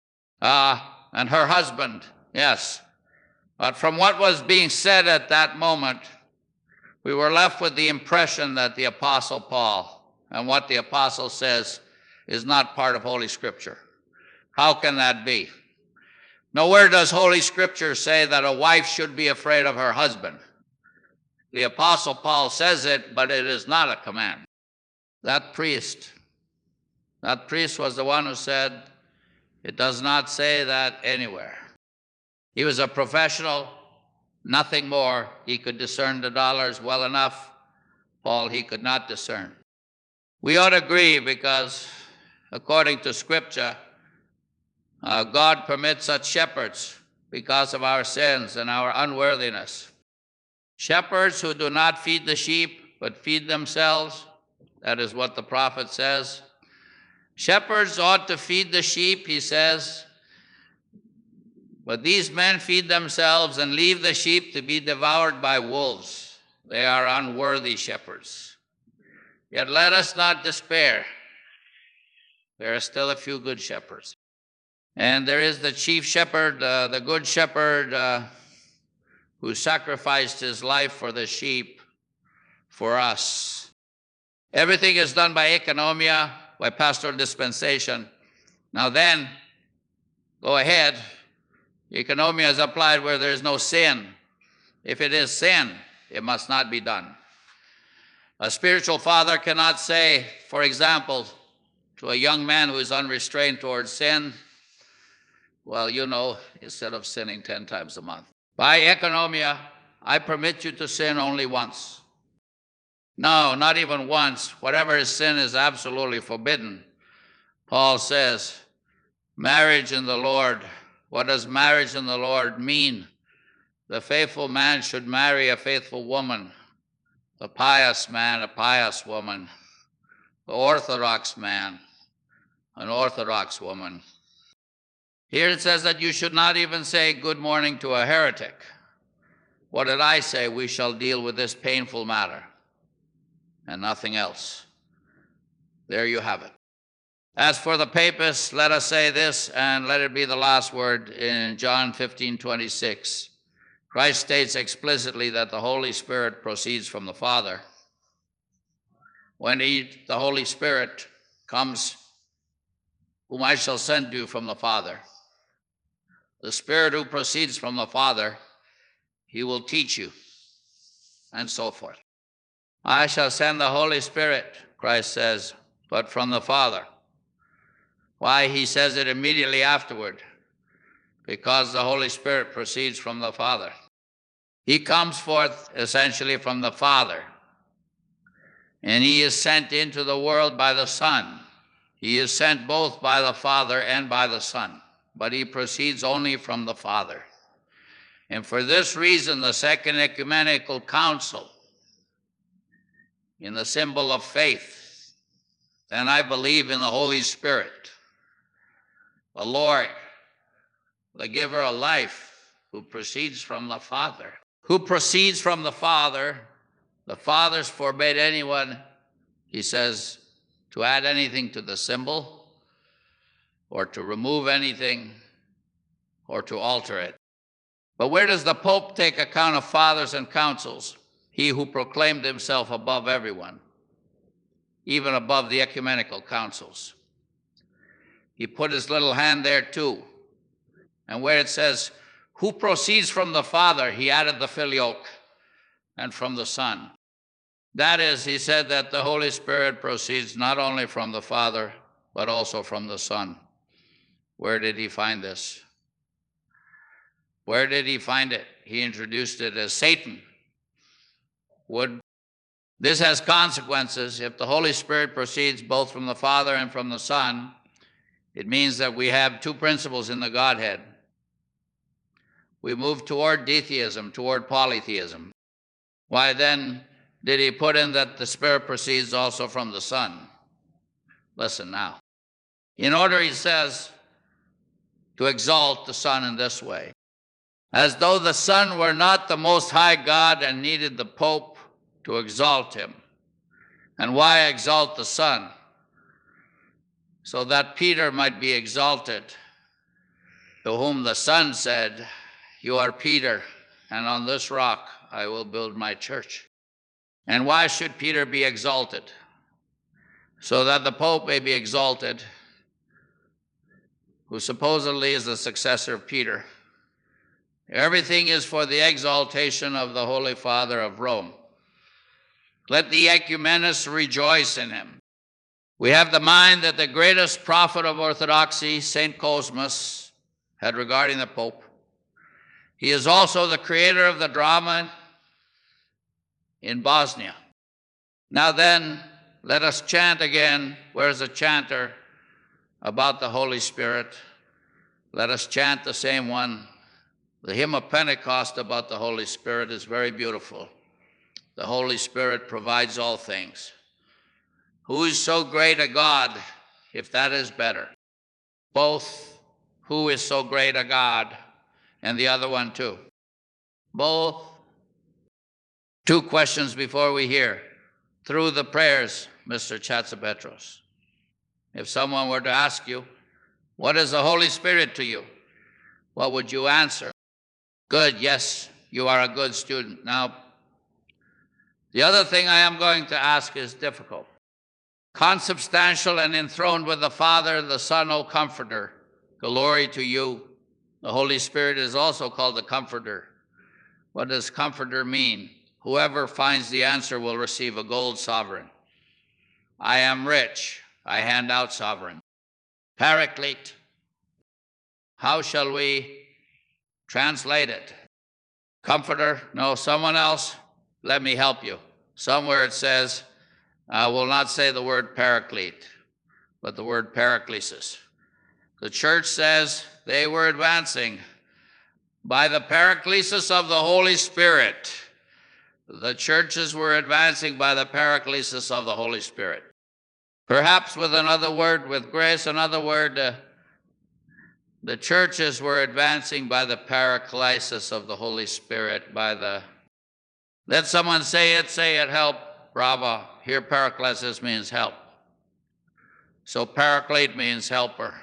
And her husband, yes. But from what was being said at that moment, we were left with the impression that the Apostle Paul and what the Apostle says is not part of Holy Scripture. How can that be? Nowhere does Holy Scripture say that a wife should be afraid of her husband. The Apostle Paul says it, but it is not a command. That priest was the one who said, it does not say that anywhere. He was a professional, nothing more. He could discern the dollars well enough. Paul, he could not discern. We ought to agree because, according to Scripture, God permits such shepherds because of our sins and our unworthiness. Shepherds who do not feed the sheep, but feed themselves, that is what the prophet says. Shepherds ought to feed the sheep, he says, but these men feed themselves and leave the sheep to be devoured by wolves. They are unworthy shepherds. Yet let us not despair. There are still a few good shepherds. And there is the chief shepherd, the good shepherd, who sacrificed his life for the sheep, for us. Everything is done by economia, by pastoral dispensation. Now then, go ahead. Economia is applied where there is no sin. If it is sin, it must not be done. A spiritual father cannot say, for example, to a young man who is unrestrained towards sin, well, you know, instead of sinning 10 times a month. By economia, I permit you to sin only once. No, not even once. Whatever is sin is absolutely forbidden. Paul says, marriage in the Lord. What does marriage in the Lord mean? The faithful man should marry a faithful woman. The pious man, a pious woman. The orthodox man, an orthodox woman. Here it says that you should not even say good morning to a heretic. What did I say? We shall deal with this painful matter and nothing else. There you have it. As for the papists, let us say this, and let it be the last word in John 15:26. Christ states explicitly that the Holy Spirit proceeds from the Father. when the Holy Spirit comes, whom I shall send to you from the Father. The Spirit who proceeds from the Father, he will teach you, and so forth. I shall send the Holy Spirit, Christ says, but from the Father. Why? He says it immediately afterward. Because the Holy Spirit proceeds from the Father. He comes forth essentially from the Father. And he is sent into the world by the Son. He is sent both by the Father and by the Son. But he proceeds only from the Father. And for this reason, the Second Ecumenical Council, in the symbol of faith, then I believe in the Holy Spirit, the Lord, the giver of life, who proceeds from the Father. Who proceeds from the Father? The Fathers forbade anyone, he says, to add anything to the symbol, or to remove anything, or to alter it. But where does the Pope take account of fathers and councils? He who proclaimed himself above everyone, even above the ecumenical councils. He put his little hand there too. And where it says, who proceeds from the Father, he added the filioque, and from the Son. That is, he said that the Holy Spirit proceeds not only from the Father, but also from the Son. Where did he find this? Where did he find it? He introduced it as Satan would. This has consequences. If the Holy Spirit proceeds both from the Father and from the Son, it means that we have two principles in the Godhead. We move toward detheism, toward polytheism. Why then did he put in that the Spirit proceeds also from the Son? Listen now. In order, he says, to exalt the Son in this way, as though the Son were not the Most High God and needed the Pope to exalt him. And why exalt the Son? So that Peter might be exalted, to whom the Son said, you are Peter, and on this rock I will build my church. And why should Peter be exalted? So that the Pope may be exalted, who supposedly is the successor of Peter. Everything is for the exaltation of the Holy Father of Rome. Let the ecumenists rejoice in him. We have the mind that the greatest prophet of orthodoxy, St. Cosmas, had regarding the Pope. He is also the creator of the drama in Bosnia. Now then, let us chant again. Where's the chanter about the Holy Spirit? Let us chant the same one. The hymn of Pentecost about the Holy Spirit is very beautiful. The Holy Spirit provides all things. Who is so great a God, if that is better? Both, who is so great a God, and the other one too. Both. Two questions before we hear. Through the prayers, Mr. Chatzapetros. If someone were to ask you, what is the Holy Spirit to you? What would you answer? Good, yes, you are a good student. Now, the other thing I am going to ask is difficult. Consubstantial and enthroned with the Father, the Son, O Comforter, glory to you. The Holy Spirit is also called the Comforter. What does Comforter mean? Whoever finds the answer will receive a gold sovereign. I am rich, I hand out sovereign. Paraclete. How shall we translate it? Comforter? No, someone else? Let me help you. Somewhere it says, I will not say the word paraclete, but the word paraklesis. The church says they were advancing by the paraklesis of the Holy Spirit. The churches were advancing by the paraklesis of the Holy Spirit. Perhaps with another word, with grace, another word, the churches were advancing by the paraklesis of the Holy Spirit, by the... Let someone say it, help. Bravo. Here paraklesis means help. So paraclete means helper.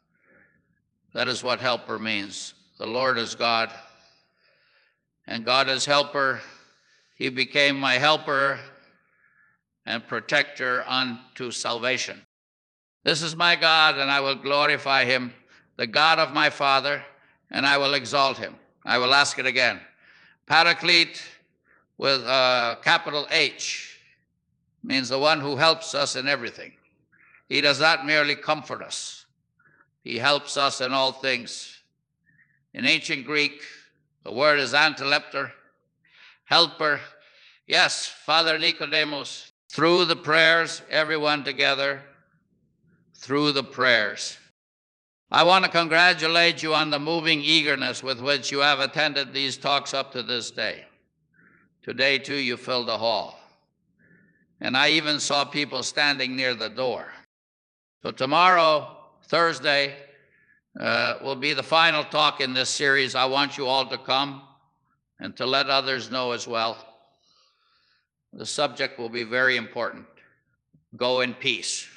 That is what helper means. The Lord is God, and God is helper. He became my helper, and protector unto salvation. This is my God, and I will glorify him, the God of my Father, and I will exalt him. I will ask it again. Paraclete with a capital H means the one who helps us in everything. He does not merely comfort us. He helps us in all things. In ancient Greek, the word is antilepter, helper. Yes, Father Nicodemus, through the prayers, everyone together, through the prayers. I want to congratulate you on the moving eagerness with which you have attended these talks up to this day. Today, too, you filled the hall. And I even saw people standing near the door. So tomorrow, Thursday, will be the final talk in this series. I want you all to come and to let others know as well. The subject will be very important. Go in peace.